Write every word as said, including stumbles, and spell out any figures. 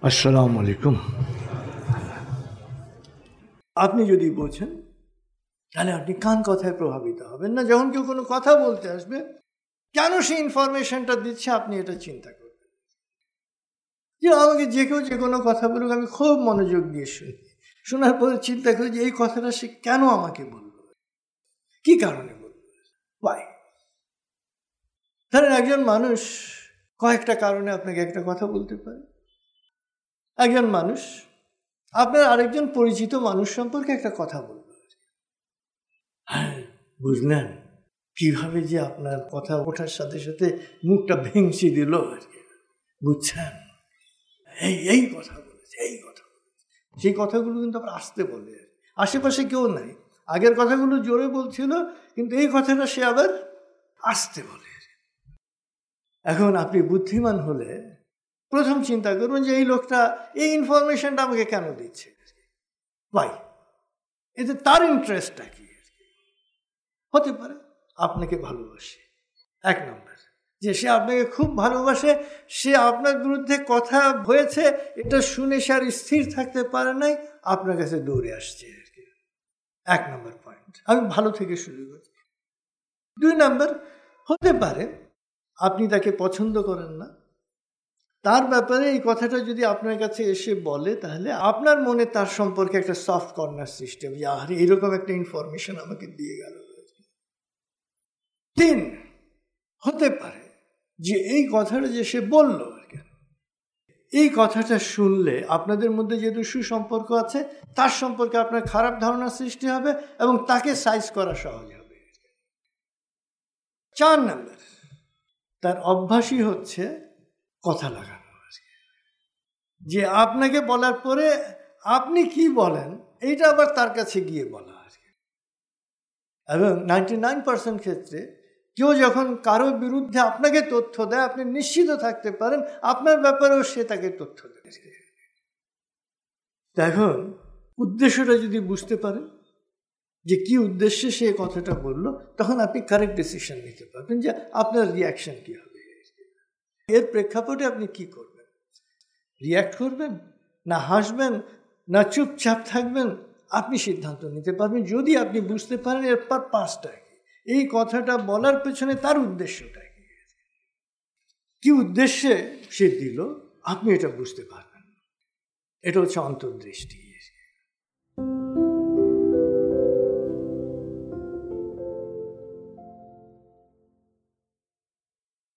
আসসালামু আলাইকুম। আপনি যদি বোঝেন তাহলে আপনি কান কথায় প্রভাবিত হবেন না। যখন কেউ কোনো কথা বলতে আসবে, কেন সে ইনফরমেশনটা দিচ্ছে আপনি এটা চিন্তা করবেন। যে আমাকে যে কেউ যে কোনো কথা বলুক, আমি খুব মনোযোগ দিয়ে শুনি, শোনার পরে চিন্তা করি যে এই কথাটা সে কেন আমাকে বলল, কি কারণে বলল, ওয়াই। ধরেন একজন মানুষ কয়েকটা কারণে আপনাকে একটা কথা বলতে পারে। একজন মানুষ আপনার আরেকজন পরিচিত মানুষ সম্পর্কে একটা কথা বলল, হ্যাঁ বুঝলেন কিভাবে যে আপনার কথা ওঠার সাথে সাথে মুখটা ভেঙচি দিল আর কি, বুঝছেন, এই এই কথা বলেছে, এই কথা বলেছে। সেই কথাগুলো কিন্তু আবার আসতে বলে, আশেপাশে কেউ নাই, আগের কথাগুলো জোরে বলছিল, কিন্তু এই কথাটা সে আবার আসতে বলে। এখন আপনি বুদ্ধিমান হলে প্রথম চিন্তা করুন যে এই লোকটা এই ইনফরমেশনটা আমাকে কেন দিচ্ছে, ভাই এতে তার ইন্টারেস্টটা কি। হতে পারে আপনাকে ভালোবাসে, এক নম্বর, যে সে আপনাকে খুব ভালোবাসে, সে আপনার বিরুদ্ধে কথা হয়েছে, এটা শুনে সে আর স্থির থাকতে পারে নাই, আপনার কাছে দৌড়ে আসছে আর কি, এক নম্বর পয়েন্ট। আমি ভালো থেকে শুরু করছি। দুই নম্বর, হতে পারে আপনি তাকে পছন্দ করেন না, তার ব্যাপারে এই কথাটা যদি আপনার কাছে এসে বলে, তাহলে আপনার মনে তার সম্পর্কে একটা সফট কর্নার সিস্টেম, যে আর এরকম একটা ইনফরমেশন আমাকে দিয়ে গেল। তিন, হতে পারে যে এই কথাটা যে সে বলল আর কি, এই কথাটা শুনলে আপনাদের মধ্যে যেহেতু সুসম্পর্ক আছে, তার সম্পর্কে আপনার খারাপ ধারণা সৃষ্টি হবে এবং তাকে সাইজ করা সহজ হবে। চার নম্বর, তার অভ্যাসই হচ্ছে কথা লাগানো, যে আপনাকে বলার পরে আপনি কি বলেন এইটা আবার তার কাছে গিয়ে বলা আর কি। এবং নাইনটি নাইন পার্সেন্ট ক্ষেত্রে কেউ যখন কারোর বিরুদ্ধে আপনাকে তথ্য দেয়, আপনি নিশ্চিত থাকতে পারেন আপনার ব্যাপারেও সে তাকে তথ্য দেয়। এখন উদ্দেশ্যটা যদি বুঝতে পারেন যে কি উদ্দেশ্যে সে কথাটা বললো, তখন আপনি কারেক্ট ডিসিশন নিতে পারবেন যে আপনার রিয়াকশন কি হবে, এর প্রেক্ষাপটে আপনি কি করবেন। রিয়াক্ট করবেন, না হাসবেন, না চুপচাপ থাকবেন, আপনি সিদ্ধান্ত নিতে পারবেন, যদি আপনি বুঝতে পারেন এর পারপাসটা কি, এই কথাটা বলার পেছনে তার উদ্দেশ্যটা কি, কি উদ্দেশ্যে সে দিল, আপনি এটা বুঝতে পারবেন। এটা হচ্ছে অন্তর্দৃষ্টি।